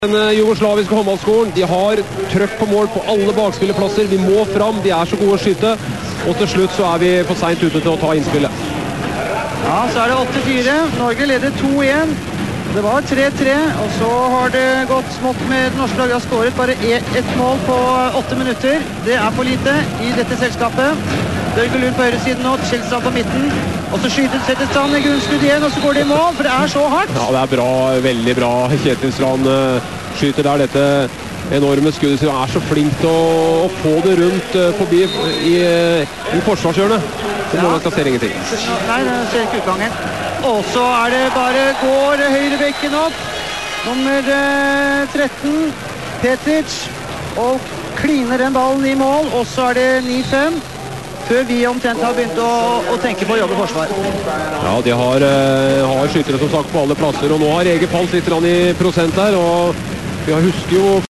Den jugoslaviske håndballskolen, de har trøkk på mål på alle bakspillerplasser. Vi må fram, de er så gode å skyte. Og til slutt så er vi for sent ute til å ta innspillet. Ja, så er det 8-4. Norge leder 2-1. Det var 3-3, og så har det gått smått med det norske laget. Har skåret bare ett mål på 8 minutter. Det er for lite i dette selskapet. Børge Lund på høyresiden nå, Kjellstrand på midten. Og så setter Strand i grunnskudd igjen, og så går det i mål, for det er så hardt. Ja, det er bra, veldig bra. Kjetil Strand skyter der dette enorme skuddet. Han er så flink til å få det rundt forbi i forsvarshjørnet. Så målet skal se ingenting. Nei, det ser ikke utgangen. Og så er det bare går høyrebekken opp. Nummer 13, Petic, og kliner den ballen i mål. Og så er det 9-5. Før vi omtrent har begynt å tenke på å jobbe forsvar. Ja, de har skyttere som sagt på alle plasser, og nå har Ege falt litt i prosent her, og vi husker jo